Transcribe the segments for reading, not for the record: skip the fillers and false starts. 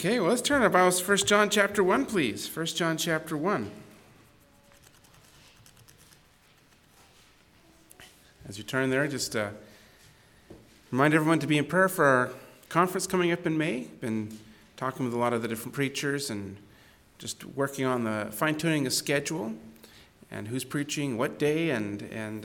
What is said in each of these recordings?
Okay, well, let's turn our Bibles to 1 John chapter 1, please. 1 John chapter 1. As you turn there, just remind everyone to be in prayer for our conference coming up in May. Been talking with a lot of the different preachers and just working on the fine-tuning the schedule and who's preaching what day and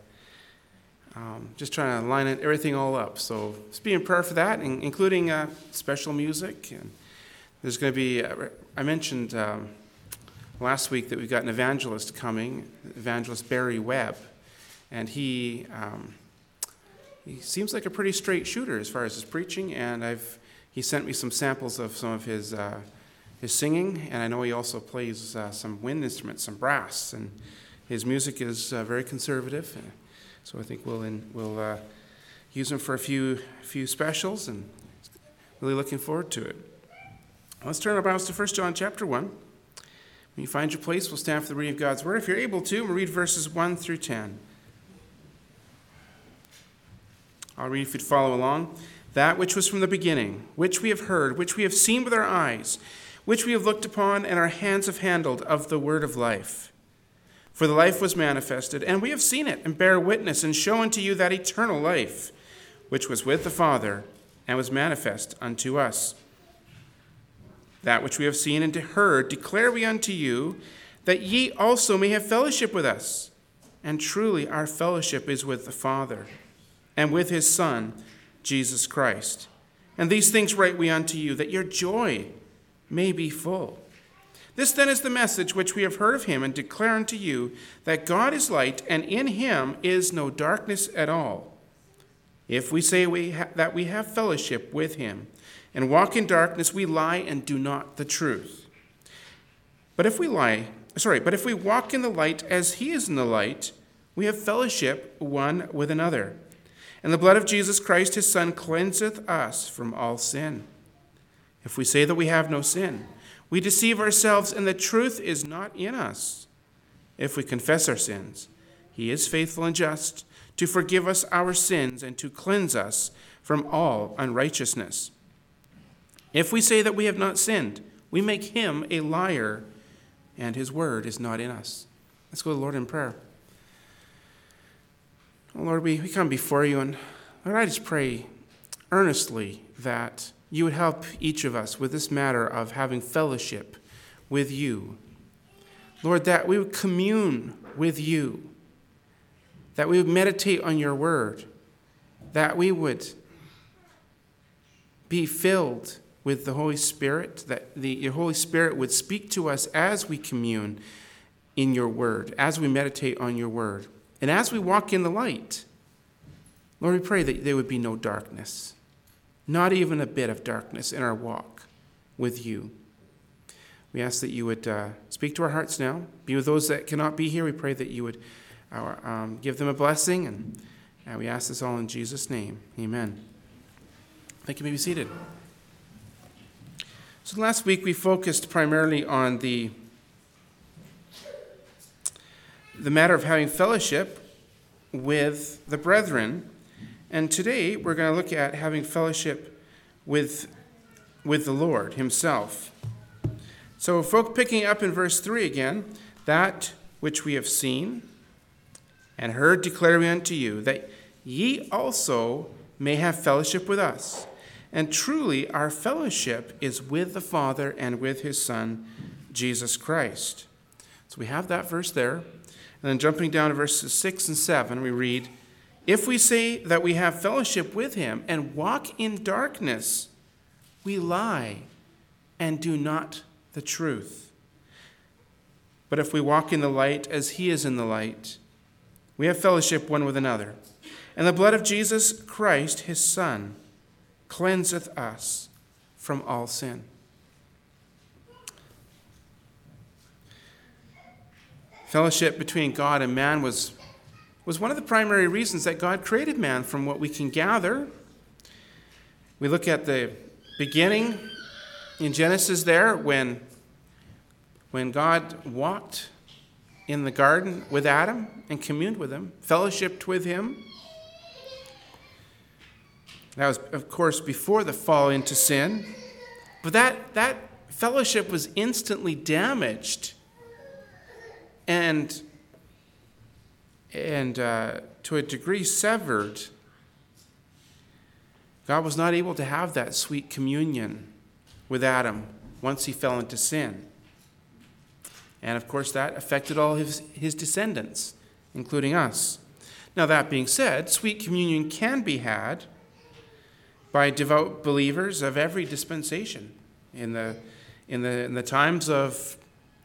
just trying to line everything all up. So just be in prayer for that, including special music. And there's going to be, I mentioned last week that we've got an evangelist coming, Evangelist Barry Webb. And he seems like a pretty straight shooter as far as his preaching. And he sent me some samples of some of his singing. And I know he also plays some wind instruments, some brass. And his music is very conservative. So I think we'll use him for a few specials, and really looking forward to it. Let's turn our Bibles to 1 John chapter 1. When you find your place, we'll stand for the reading of God's Word. If you're able to, we'll read verses 1 through 10. I'll read if you'd follow along. That which was from the beginning, which we have heard, which we have seen with our eyes, which we have looked upon, and our hands have handled of the word of life. For the life was manifested, and we have seen it, and bear witness, and show unto you that eternal life, which was with the Father, and was manifest unto us. That which we have seen and heard declare we unto you, that ye also may have fellowship with us. And truly our fellowship is with the Father, and with his Son, Jesus Christ. And these things write we unto you, that your joy may be full. This then is the message which we have heard of him, and declare unto you, that God is light, and in him is no darkness at all. If we say that we have fellowship with him, and walk in darkness, we lie and do not the truth. But if we walk in the light as he is in the light, we have fellowship one with another. And the blood of Jesus Christ, his Son, cleanseth us from all sin. If we say that we have no sin, we deceive ourselves, and the truth is not in us. If we confess our sins, he is faithful and just to forgive us our sins and to cleanse us from all unrighteousness. If we say that we have not sinned, we make him a liar, and his word is not in us. Let's go to the Lord in prayer. Oh Lord, we come before you, and Lord, I just pray earnestly that you would help each of us with this matter of having fellowship with you. Lord, that we would commune with you, that we would meditate on your word, that we would be filled with the Holy Spirit, that your Holy Spirit would speak to us as we commune in your word, as we meditate on your word, and as we walk in the light. Lord, we pray that there would be no darkness, not even a bit of darkness in our walk with you. We ask that you would speak to our hearts now. Be with those that cannot be here. We pray that you would give them a blessing, and we ask this all in Jesus' name. Amen. Thank you. You may be seated. So last week we focused primarily on the matter of having fellowship with the brethren. And today we're going to look at having fellowship with the Lord himself. So picking up in verse 3 again, that which we have seen and heard declare we unto you, that ye also may have fellowship with us. And truly our fellowship is with the Father and with his Son, Jesus Christ. So we have that verse there. And then jumping down to verses 6 and 7, we read, if we say that we have fellowship with him and walk in darkness, we lie and do not the truth. But if we walk in the light as he is in the light, we have fellowship one with another. And the blood of Jesus Christ, his Son, cleanseth us from all sin. Fellowship between God and man was one of the primary reasons that God created man, from what we can gather. We look at the beginning in Genesis there, when God walked in the garden with Adam and communed with him, fellowshiped with him. That was, of course, before the fall into sin. But that fellowship was instantly damaged and to a degree severed. God was not able to have that sweet communion with Adam once he fell into sin. And of course, that affected all his descendants, including us. Now, that being said, sweet communion can be had by devout believers of every dispensation. In the times of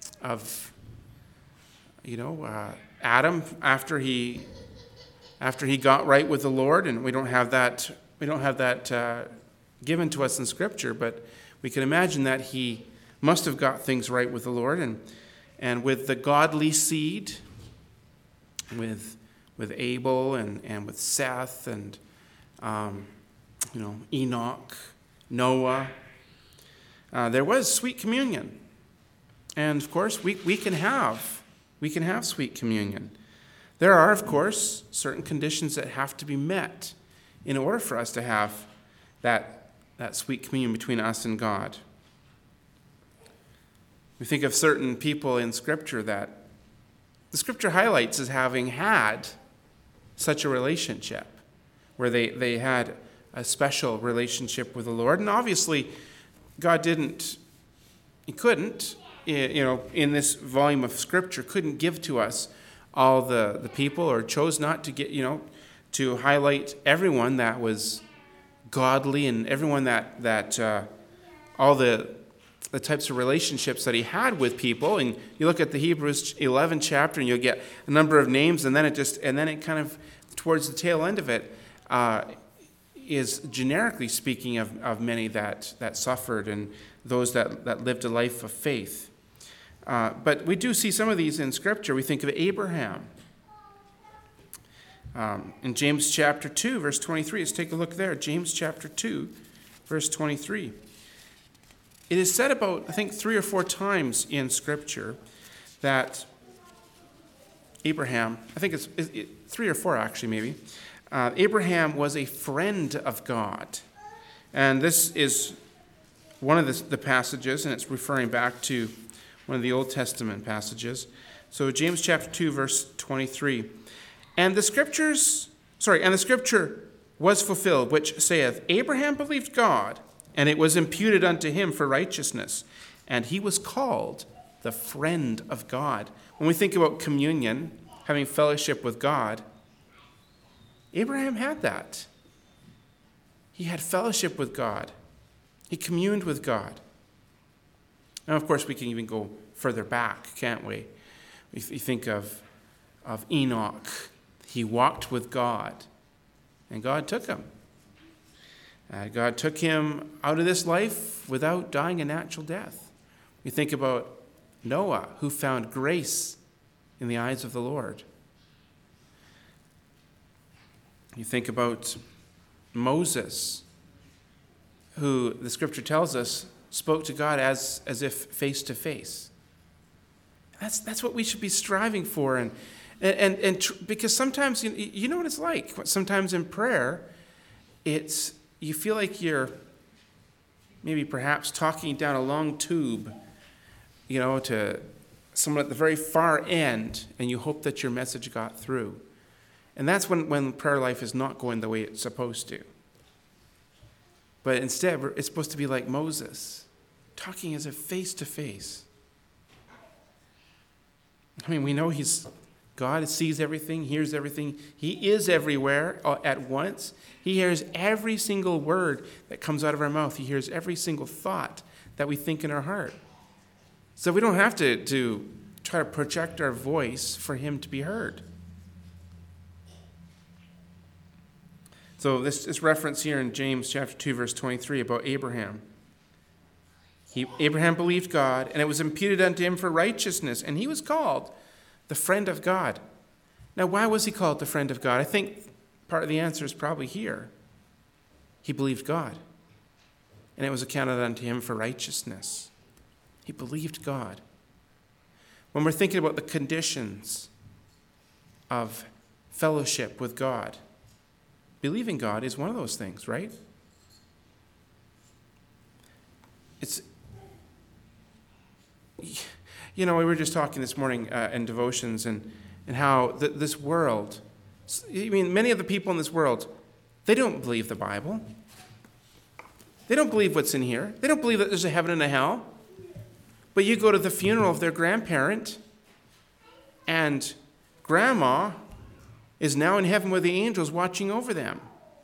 Adam, after he got right with the Lord, and we don't have that given to us in Scripture, but we can imagine that he must have got things right with the Lord, and with the godly seed, with Abel and with Seth and Enoch, Noah, there was sweet communion, and of course we can have sweet communion. There are, of course, certain conditions that have to be met in order for us to have that sweet communion between us and God. We think of certain people in Scripture that the Scripture highlights as having had such a relationship, where they had a special relationship with the Lord. And obviously, God couldn't, in this volume of Scripture, couldn't give to us all the people, or chose not to get, to highlight everyone that was godly and everyone that all the types of relationships that he had with people. And you look at the Hebrews 11 chapter, and you'll get a number of names, and then it kind of, towards the tail end of it, is generically speaking of many that suffered and those that lived a life of faith. But we do see some of these in Scripture. We think of Abraham. In James chapter 2, verse 23, let's take a look there. James chapter 2, verse 23. It is said about, I think, 3 or 4 times in Scripture that Abraham, I think it's 3 or 4 actually maybe, Abraham was a friend of God. And this is one of the passages, and it's referring back to one of the Old Testament passages. So James chapter 2, verse 23. And the scripture was fulfilled, which saith, Abraham believed God, and it was imputed unto him for righteousness. And he was called the friend of God. When we think about communion, having fellowship with God, Abraham had that. He had fellowship with God. He communed with God. Now, of course, we can even go further back, can't we? If you think of Enoch, he walked with God, and God took him. God took him out of this life without dying a natural death. We think about Noah, who found grace in the eyes of the Lord. You think about Moses, who the Scripture tells us spoke to God as if face to face. That's what we should be striving for, and because sometimes you know what it's like. Sometimes in prayer, you feel like you're maybe perhaps talking down a long tube, to someone at the very far end, and you hope that your message got through. And that's when prayer life is not going the way it's supposed to. But instead, it's supposed to be like Moses, talking as if face to face. I mean, we know God sees everything, hears everything. He is everywhere at once. He hears every single word that comes out of our mouth. He hears every single thought that we think in our heart. So we don't have to try to project our voice for him to be heard. So this reference here in James chapter 2, verse 23 about Abraham. Abraham believed God, and it was imputed unto him for righteousness, and he was called the friend of God. Now, why was he called the friend of God? I think part of the answer is probably here. He believed God, and it was accounted unto him for righteousness. He believed God. When we're thinking about the conditions of fellowship with God, believing God is one of those things, right? it's, we were just talking this morning in devotions and how this world, many of the people in this world, they don't believe the Bible. They don't believe what's in here. They don't believe that there's a heaven and a hell. But you go to the funeral of their grandparent, and grandma is now in heaven with the angels watching over them.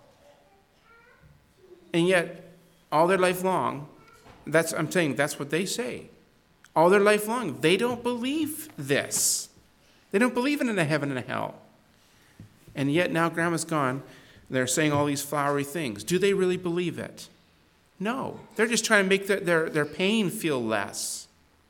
And yet, all their life long, that's what they say. All their life long, they don't believe this. They don't believe in a heaven and a hell. And yet now grandma's gone. They're saying all these flowery things. Do they really believe it? No. They're just trying to make their pain feel less.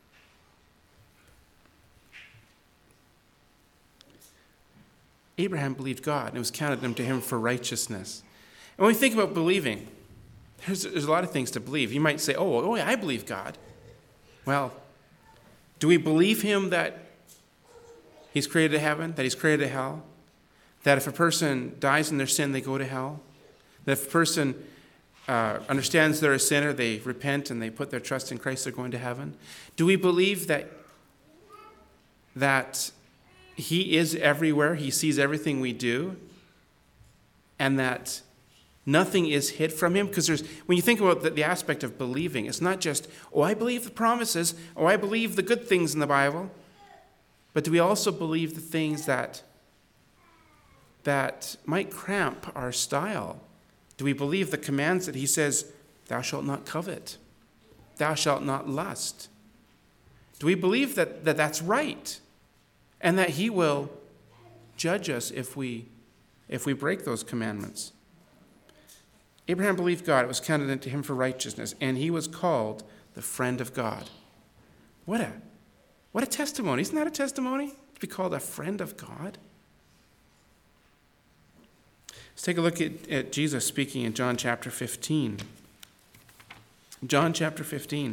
Abraham believed God, and it was counted to him for righteousness. And when we think about believing, there's a lot of things to believe. You might say, oh, yeah, I believe God. Well, do we believe him that he's created a heaven, that he's created a hell? That if a person dies in their sin, they go to hell? That if a person understands they're a sinner, they repent and they put their trust in Christ, they're going to heaven? Do we believe that he is everywhere, he sees everything we do, and that nothing is hid from him? Because when you think about the aspect of believing, it's not just, I believe the promises, I believe the good things in the Bible, but do we also believe the things that might cramp our style? Do we believe the commands that he says, thou shalt not covet, thou shalt not lust? Do we believe that that's right, and that he will judge us if we break those commandments? Abraham believed God. It was counted unto him for righteousness, and he was called the friend of God. What a testimony. Isn't that a testimony? To be called a friend of God? Let's take a look at Jesus speaking in John chapter 15. John chapter 15.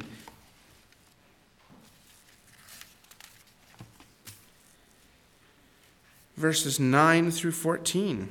Verses 9 through 14.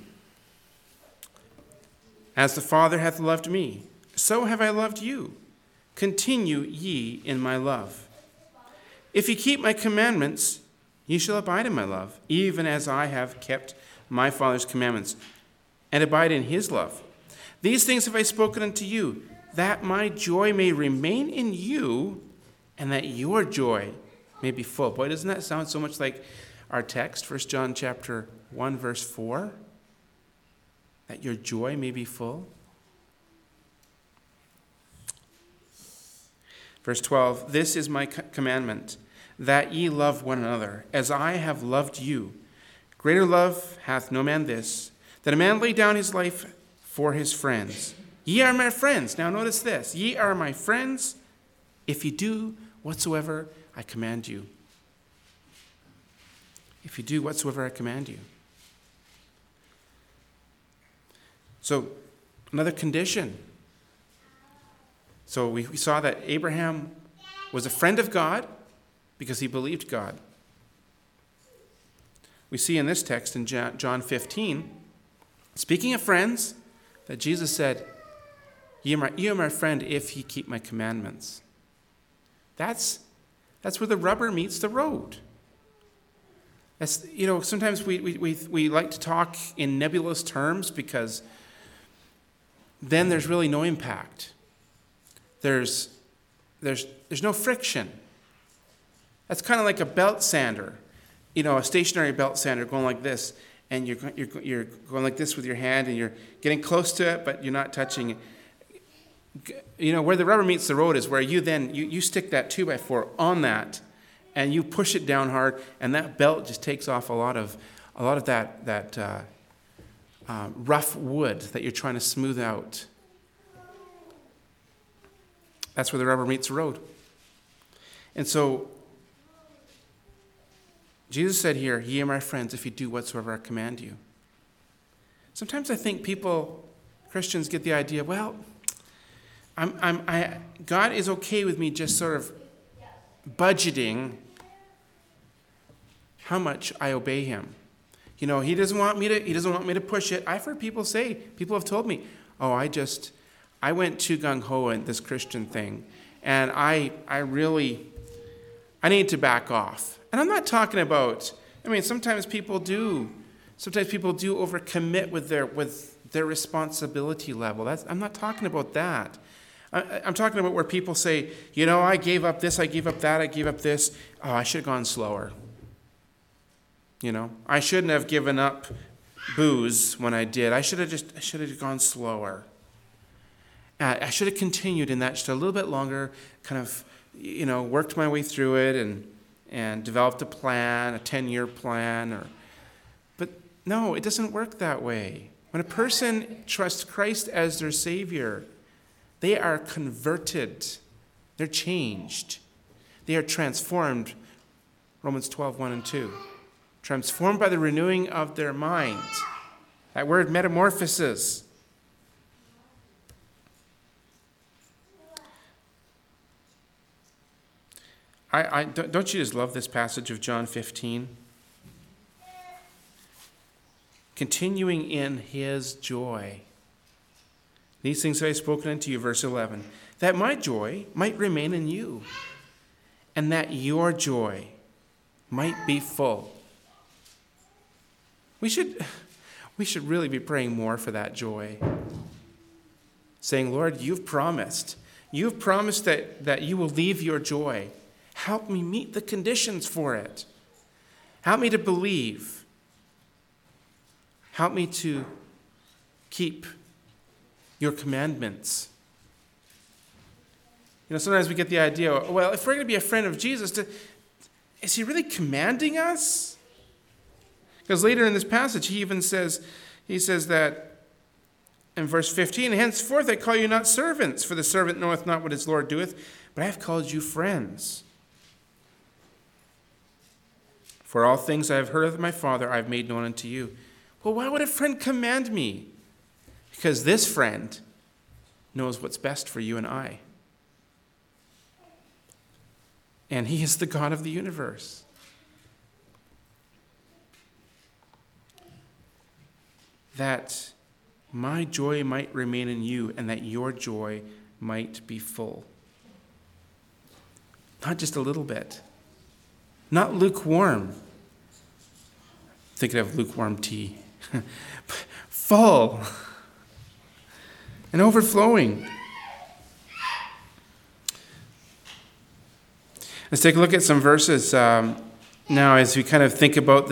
As the Father hath loved me, so have I loved you. Continue ye in my love. If ye keep my commandments, ye shall abide in my love, even as I have kept my Father's commandments, and abide in his love. These things have I spoken unto you, that my joy may remain in you, and that your joy may be full. Boy, doesn't that sound so much like our text, 1 John chapter 1, verse 4? That your joy may be full. Verse 12, this is my commandment, that ye love one another, as I have loved you. Greater love hath no man this, that a man lay down his life for his friends. Ye are my friends. Now notice this. Ye are my friends if you do whatsoever I command you. If you do whatsoever I command you. So, another condition. So we saw that Abraham was a friend of God because he believed God. We see in this text in John 15, speaking of friends, that Jesus said, "Ye are my friend if ye keep my commandments." That's where the rubber meets the road. Sometimes we like to talk in nebulous terms because then there's really no impact. There's no friction. That's kind of like a belt sander, a stationary belt sander going like this, and you're going like this with your hand, and you're getting close to it, but you're not touching it. Where the rubber meets the road is where you stick that 2x4 on that, and you push it down hard, and that belt just takes off a lot of that rough wood that you're trying to smooth out. That's where the rubber meets the road. And so Jesus said here, "Ye are my friends if you do whatsoever I command you." Sometimes I think Christians get the idea, well, God is okay with me just sort of budgeting how much I obey him. He doesn't want me to push it. I've heard people have told me, I went too gung-ho in this Christian thing, and I need to back off. And I'm not talking about, sometimes people do overcommit with their responsibility level. I'm not talking about that. I'm talking about where people say, I gave up this, I gave up that, I gave up this. Oh, I should have gone slower. I shouldn't have given up booze when I did. I should have gone slower. I should have continued in that just a little bit longer, kind of, worked my way through it and developed a plan, a 10-year plan. But no, it doesn't work that way. When a person trusts Christ as their Savior, they are converted. They're changed. They are transformed. Romans 12, 1 and 2. Transformed by the renewing of their mind. That word metamorphosis. Don't you just love this passage of John 15? Continuing in his joy. These things I have spoken unto you, verse 11, that my joy might remain in you, and that your joy might be full. We should really be praying more for that joy. Saying, Lord, you've promised that you will leave your joy. Help me meet the conditions for it. Help me to believe. Help me to keep your commandments. Sometimes we get the idea, well, if we're going to be a friend of Jesus, is he really commanding us? Because later in this passage, he says that in verse 15, henceforth I call you not servants, for the servant knoweth not what his Lord doeth, but I have called you friends. For all things I have heard of my Father, I have made known unto you. Well, why would a friend command me? Because this friend knows what's best for you and I. And he is the God of the universe. That my joy might remain in you and that your joy might be full. Not just a little bit. Not lukewarm. Thinking of lukewarm tea. Full. And overflowing. Let's take a look at some verses now as we kind of think about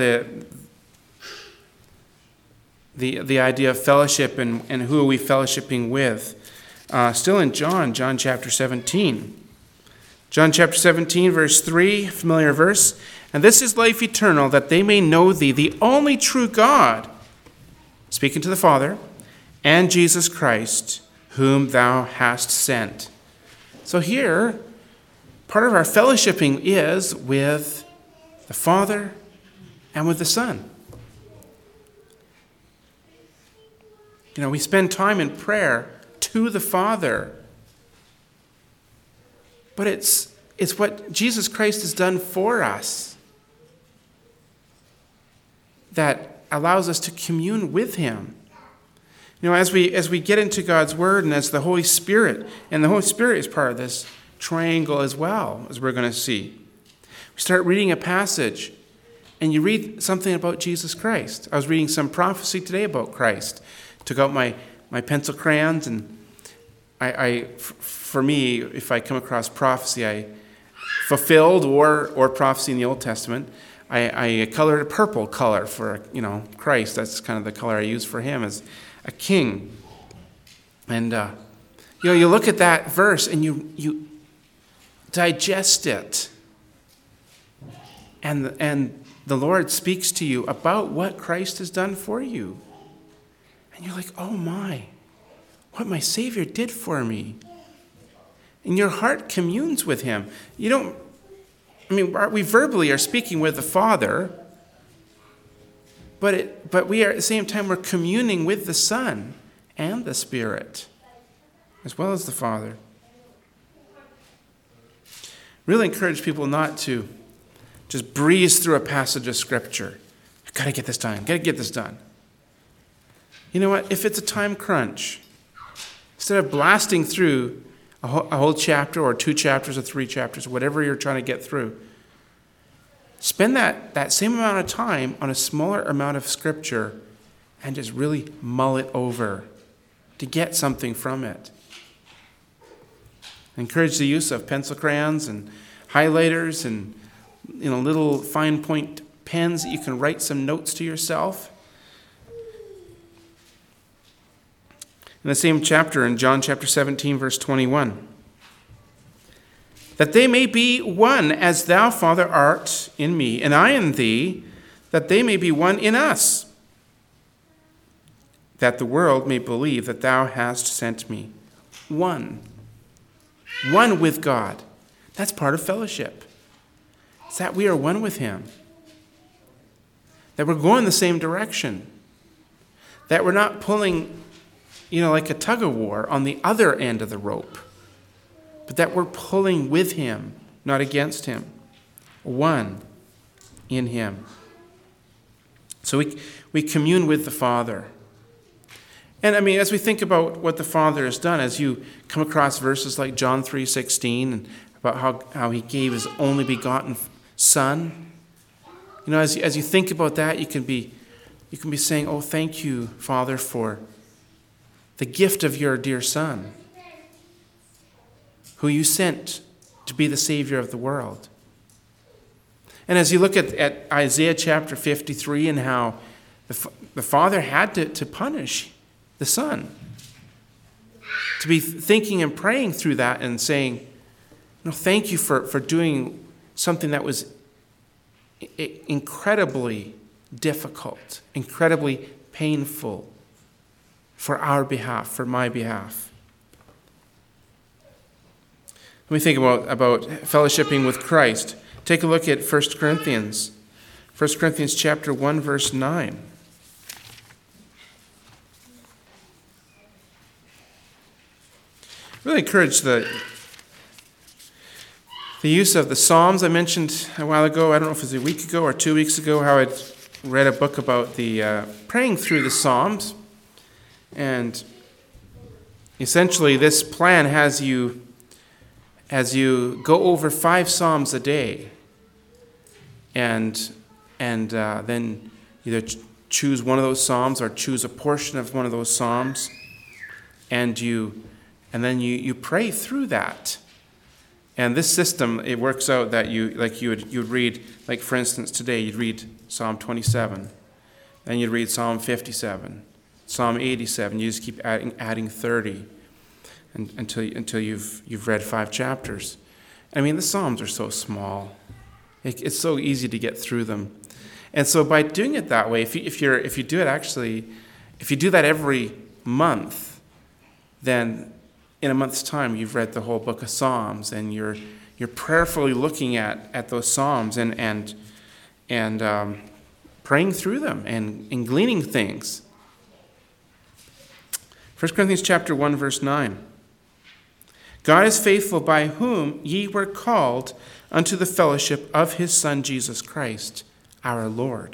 the idea of fellowship and who are we fellowshipping with. Still in John chapter 17. John chapter 17, verse 3, familiar verse. And this is life eternal, that they may know thee, the only true God, speaking to the Father, and Jesus Christ, whom thou hast sent. So here, part of our fellowshipping is with the Father and with the Son. We spend time in prayer to the Father. But it's what Jesus Christ has done for us that allows us to commune with him. As we get into God's Word and as the Holy Spirit, and the Holy Spirit is part of this triangle as well, as we're going to see. We start reading a passage, and you read something about Jesus Christ. I was reading some prophecy today about Christ. Took out my pencil crayons, and for me, if I come across prophecy, I fulfilled or prophecy in the Old Testament, I colored a purple color for Christ. That's kind of the color I use for him as a king. And you look at that verse and you digest it, and the Lord speaks to you about what Christ has done for you, and you're like, oh my, what my Savior did for me. And your heart communes with him. We verbally are speaking with the Father, but we are at the same time we're communing with the Son and the Spirit, as well as the Father. Really encourage people not to just breeze through a passage of Scripture. I've got to get this done. Got to get this done. You know what? If it's a time crunch, instead of blasting through a whole chapter or 2 chapters or 3 chapters, whatever you're trying to get through. Spend that same amount of time on a smaller amount of scripture and just really mull it over to get something from it. I encourage the use of pencil crayons and highlighters and little fine point pens that you can write some notes to yourself. In the same chapter, in John chapter 17, verse 21, that they may be one as thou, Father, art in me, and I in thee, that they may be one in us, that the world may believe that thou hast sent me. One with God. That's part of fellowship. It's that we are one with him. That we're going the same direction. That we're not pulling, like a tug of war on the other end of the rope. But that we're pulling with him, not against him. One in him. So we commune with the Father. And as we think about what the Father has done, as you come across verses like John 3:16, and about how he gave his only begotten Son, as you think about that, you can be saying, oh, thank you, Father, for the gift of your dear Son, who you sent to be the Savior of the world. And as you look at Isaiah chapter 53 and how the Father had to punish the Son, to be thinking and praying through that and saying, thank you for doing something that was incredibly difficult, incredibly painful for our behalf, for my behalf. When we think about fellowshipping with Christ, take a look at 1 Corinthians. 1 Corinthians chapter 1, verse 9. Really encourage the use of the Psalms. I mentioned a while ago, I don't know if it was a week ago or 2 weeks ago, how I'd read a book about the praying through the Psalms. And essentially this plan has you go over 5 Psalms a day and then either choose one of those Psalms or choose a portion of one of those Psalms, and then you pray through that. And this system, it works out that you would read, like for instance today, you'd read Psalm 27, then you'd read Psalm 57, Psalm 87. You just keep adding 30 until you've read 5 chapters. The Psalms are so small. It's so easy to get through them. And so by doing it that way, if you do that every month, then in a month's time, you've read the whole book of Psalms, and you're prayerfully looking at those Psalms and praying through them and gleaning things. 1 Corinthians chapter 1, verse 9. God is faithful, by whom ye were called unto the fellowship of his Son Jesus Christ, our Lord.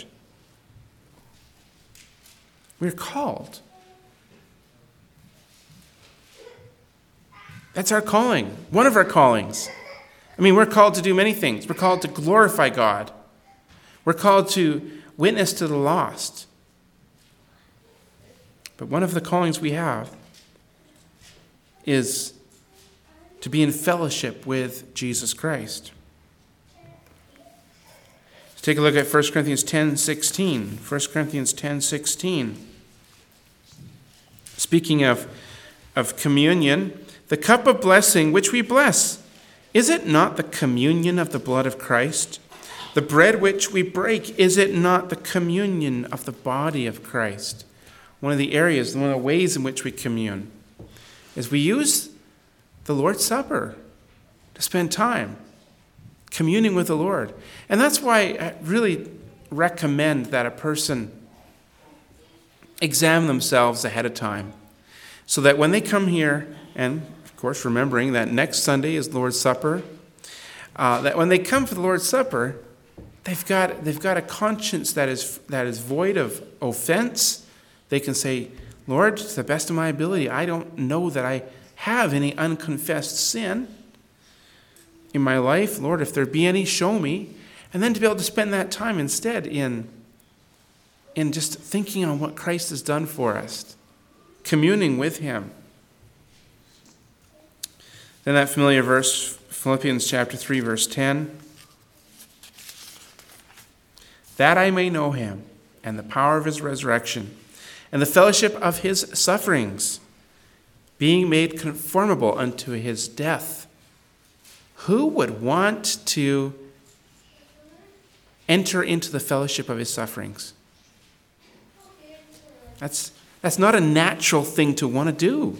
We're called. That's our calling, one of our callings. We're called to do many things. We're called to glorify God. We're called to witness to the lost. But one of the callings we have is to be in fellowship with Jesus Christ. Let's take a look at 1 Corinthians 10:16. 1 Corinthians 10:16. Speaking of communion, the cup of blessing which we bless, is it not the communion of the blood of Christ? The bread which we break, is it not the communion of the body of Christ? One of the areas, one of the ways in which we commune is we use the Lord's Supper to spend time communing with the Lord. And that's why I really recommend that a person examine themselves ahead of time, so that when they come here, and of course remembering that next Sunday is Lord's Supper, that when they come for the Lord's Supper, they've got a conscience that is void of offense. They can say, Lord, to the best of my ability, I don't know that I have any unconfessed sin in my life, Lord, if there be any, show me. And then to be able to spend that time instead in just thinking on what Christ has done for us, communing with him. Then that familiar verse, Philippians chapter 3, verse 10. That I may know him and the power of his resurrection and the fellowship of his sufferings, being made conformable unto his death. Who would want to enter into the fellowship of his sufferings? That's not a natural thing to want to do.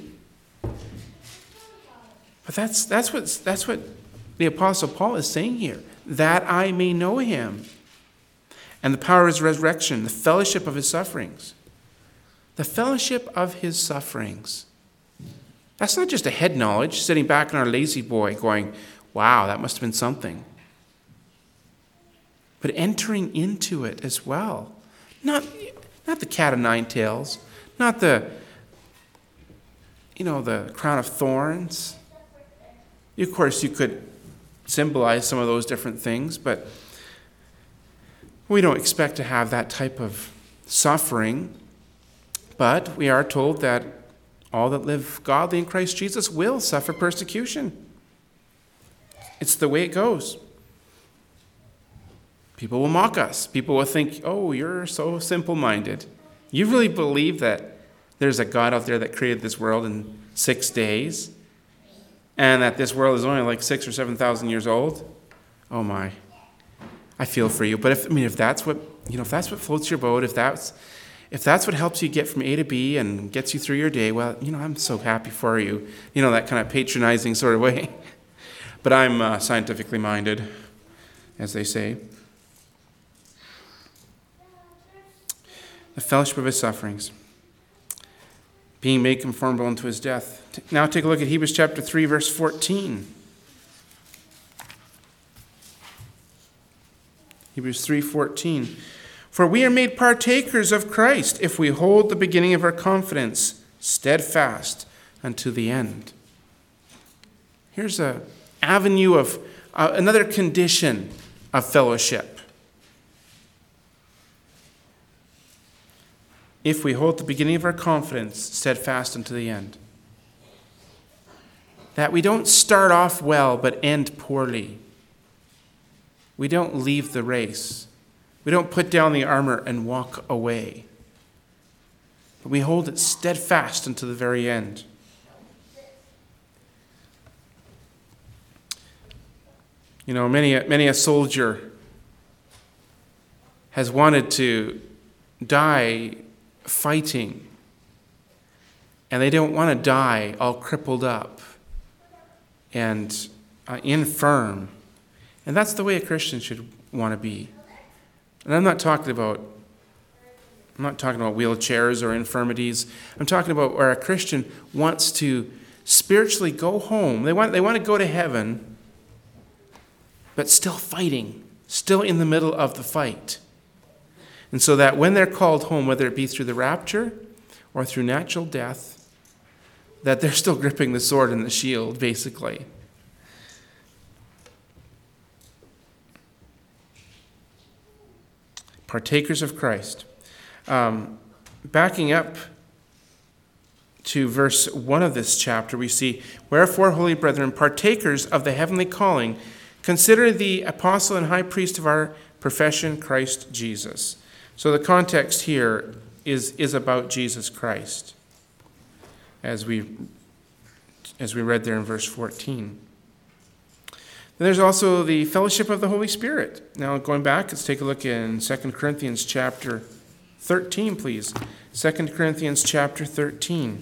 But that's what the Apostle Paul is saying here. That I may know him and the power of his resurrection, the fellowship of his sufferings. The fellowship of his sufferings. That's not just a head knowledge, sitting back in our lazy boy going, wow, that must have been something. But entering into it as well. Not the cat o' nine tails, not the crown of thorns. Of course, you could symbolize some of those different things, but we don't expect to have that type of suffering. But we are told that all that live godly in Christ Jesus will suffer persecution. It's the way it goes. People will mock us. People will think, oh, you're so simple-minded. You really believe that there's a God out there that created this world in 6 days and that this world is only like 6,000 or 7,000 years old? Oh my. I feel for you. But if that's what floats your boat, if that's what helps you get from A to B and gets you through your day, well, I'm so happy for you. That kind of patronizing sort of way. But I'm scientifically minded, as they say. The fellowship of his sufferings, being made conformable unto his death. Now take a look at Hebrews chapter 3, verse 14. Hebrews 3:14. For we are made partakers of Christ if we hold the beginning of our confidence steadfast unto the end. Here's an avenue of another condition of fellowship. If we hold the beginning of our confidence steadfast unto the end. That we don't start off well but end poorly. We don't leave the race. We don't put down the armor and walk away. But we hold it steadfast unto the very end. Many a soldier has wanted to die fighting, and they don't want to die all crippled up and infirm. And that's the way a Christian should want to be. And I'm not talking about wheelchairs or infirmities. I'm talking about where a Christian wants to spiritually go home. They want to go to heaven, but still fighting, still in the middle of the fight. And so that when they're called home, whether it be through the rapture or through natural death, that they're still gripping the sword and the shield, basically. Partakers of Christ. Backing up to verse 1 of this chapter, we see, wherefore, holy brethren, partakers of the heavenly calling, consider the apostle and high priest of our profession, Christ Jesus. So the context here is about Jesus Christ, as we read there in verse 14. Then there's also the fellowship of the Holy Spirit. Now, going back, let's take a look in 2 Corinthians chapter 13, please. 2 Corinthians chapter 13.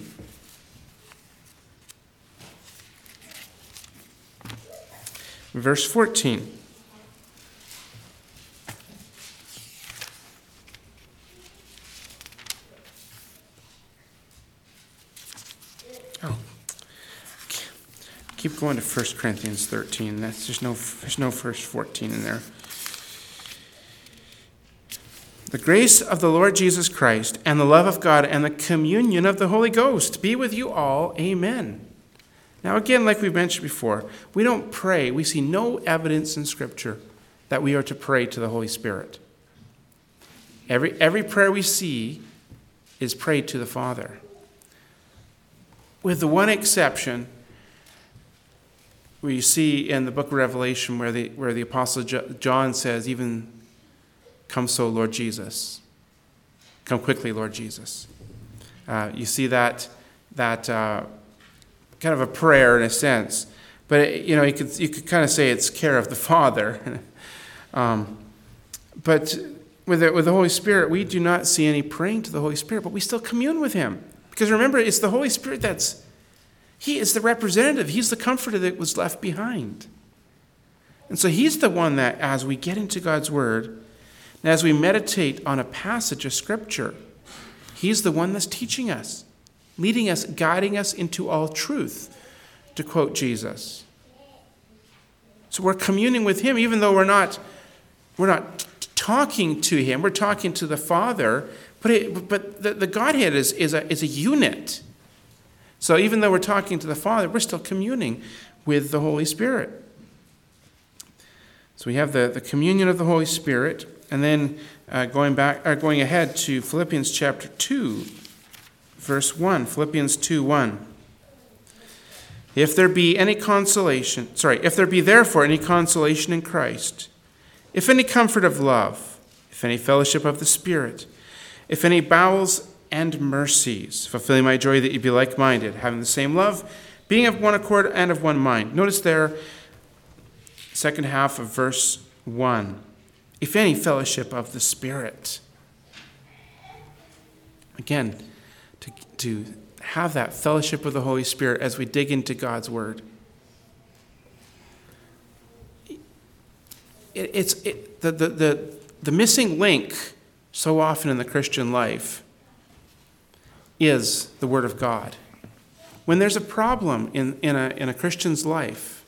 Verse 14. Keep going to 1 Corinthians 13. There's no verse 14 in there. The grace of the Lord Jesus Christ and the love of God and the communion of the Holy Ghost be with you all. Amen. Now again, like we mentioned before, we don't pray. We see no evidence in Scripture that we are to pray to the Holy Spirit. Every prayer we see is prayed to the Father. With the one exception, where you see in the book of Revelation where the Apostle John says, even, "Come so, Lord Jesus. Come quickly, Lord Jesus." You see that kind of a prayer in a sense. But, you could kind of say it's care of the Father. But with the Holy Spirit, we do not see any praying to the Holy Spirit, but we still commune with him. Because remember, it's the Holy Spirit he is the representative. He's the comforter that was left behind. And so he's the one that, as we get into God's Word, and as we meditate on a passage of Scripture, he's the one that's teaching us, leading us, guiding us into all truth, to quote Jesus. So we're communing with him, even though we're not talking to him. We're talking to the Father, but the Godhead is a unit. So even though we're talking to the Father, we're still communing with the Holy Spirit. So we have the communion of the Holy Spirit, and then going ahead to Philippians chapter 2, verse 1. Philippians 2:1. If there be therefore any consolation in Christ, if any comfort of love, if any fellowship of the Spirit, if any bowels and mercies, fulfilling my joy that ye be like-minded, having the same love, being of one accord and of one mind. Notice there, second half of verse 1. If any fellowship of the Spirit. Again, to have that fellowship with the Holy Spirit as we dig into God's Word. The missing link so often in the Christian life is the Word of God. When there's a problem in a Christian's life,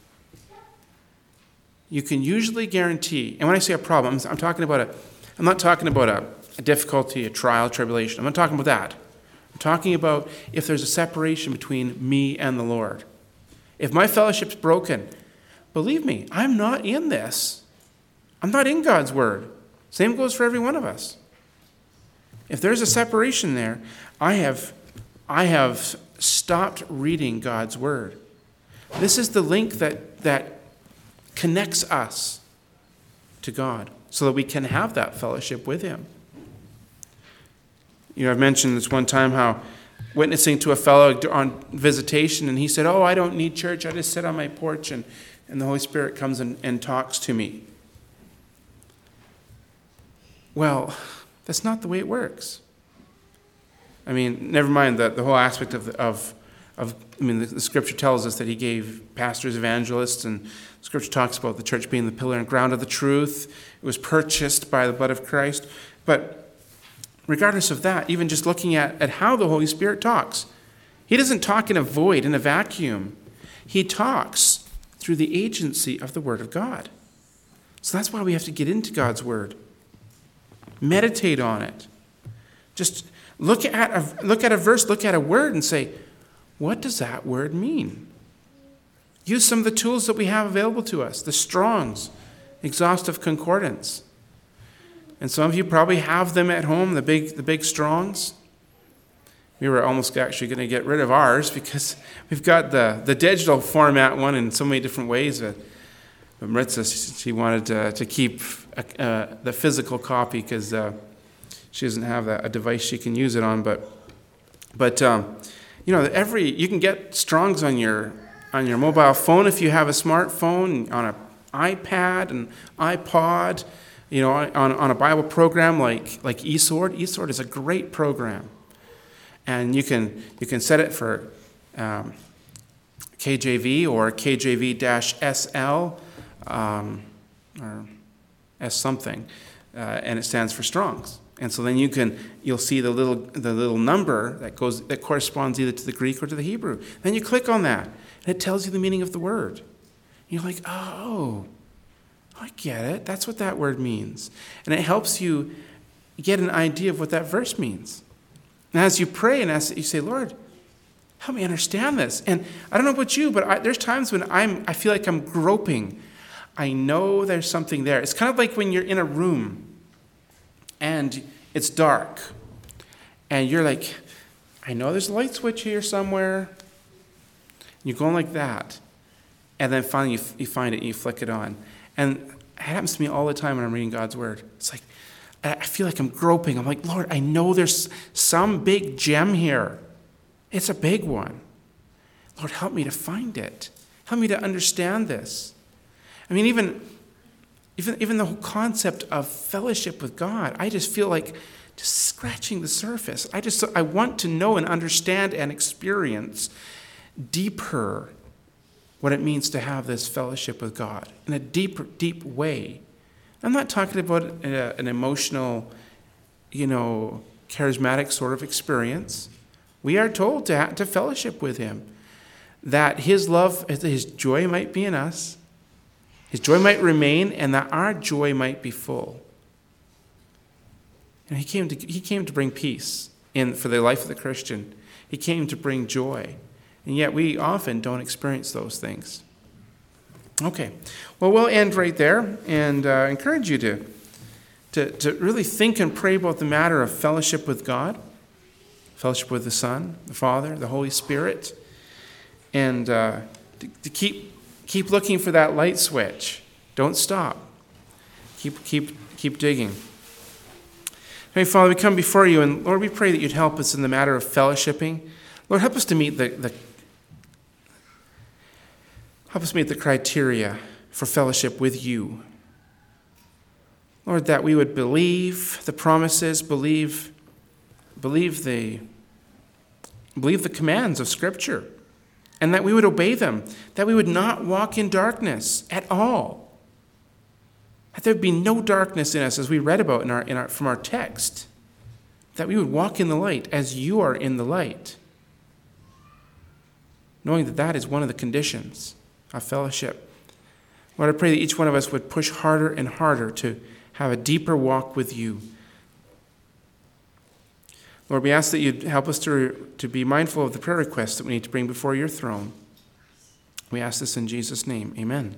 you can usually guarantee, and when I say a problem, I'm not talking about a difficulty, a trial, tribulation. I'm not talking about that. I'm talking about if there's a separation between me and the Lord. If my fellowship's broken, believe me, I'm not in this. I'm not in God's Word. Same goes for every one of us. If there's a separation there, I have stopped reading God's Word. This is the link that connects us to God so that we can have that fellowship with him. I've mentioned this one time how witnessing to a fellow on visitation, and he said, "Oh, I don't need church. I just sit on my porch and the Holy Spirit comes and talks to me." Well, that's not the way it works. I mean, never mind the whole aspect of the Scripture tells us that he gave pastors, evangelists, and Scripture talks about the church being the pillar and ground of the truth. It was purchased by the blood of Christ. But regardless of that, even just looking at how the Holy Spirit talks, he doesn't talk in a void, in a vacuum. He talks through the agency of the Word of God. So that's why we have to get into God's Word. Meditate on it. Just look at a verse, look at a word and say, what does that word mean? Use some of the tools that we have available to us, the Strong's Exhaustive Concordance. And some of you probably have them at home, the big Strong's. We were almost actually going to get rid of ours because we've got the digital format one in so many different ways. But Maritza, she wanted to keep the physical copy because she doesn't have a device she can use it on. But you can get Strong's on your mobile phone if you have a smartphone, on an iPad, an iPod, on a Bible program like eSword. eSword is a great program. And you can set it for KJV or KJV-SL or S something, and it stands for Strong's. And so then you'll see the little number that corresponds either to the Greek or to the Hebrew. Then you click on that, and it tells you the meaning of the word. And you're like, oh, I get it. That's what that word means. And it helps you get an idea of what that verse means. And as you pray and as you say, Lord, Help me understand this. And I don't know about you, but there's times when I feel like I'm groping. I know there's something there. It's kind of like when you're in a room and it's dark. And you're like, I know there's a light switch here somewhere. You're going like that. And then finally you find it and you flick it on. And it happens to me all the time when I'm reading God's word. It's like, I feel like I'm groping. I'm like, Lord, I know there's some big gem here. It's a big one. Lord, help me to find it. Help me to understand this. I mean, even the whole concept of fellowship with God, I just feel like just scratching the surface. I want to know and understand and experience deeper what it means to have this fellowship with God in a deep way. I'm not talking about an emotional, charismatic sort of experience. We are told to fellowship with him, that his love, his joy might be in us, his joy might remain, and that our joy might be full. And he came to bring peace for the life of the Christian. He came to bring joy. And yet we often don't experience those things. Okay. Well, we'll end right there and encourage you to really think and pray about the matter of fellowship with God, fellowship with the Son, the Father, the Holy Spirit, and to keep looking for that light switch. Don't stop. Keep digging. Heavenly Father, we come before you, and Lord, we pray that you'd help us in the matter of fellowshipping. Lord, help us to meet the criteria for fellowship with you. Lord, that we would believe the promises, believe the commands of Scripture, and that we would obey them, that we would not walk in darkness at all, that there would be no darkness in us, as we read about from our text, that we would walk in the light as you are in the light, knowing that that is one of the conditions of fellowship. Lord, I pray that each one of us would push harder and harder to have a deeper walk with you. Lord, we ask that you'd help us to be mindful of the prayer requests that we need to bring before your throne. We ask this in Jesus' name. Amen.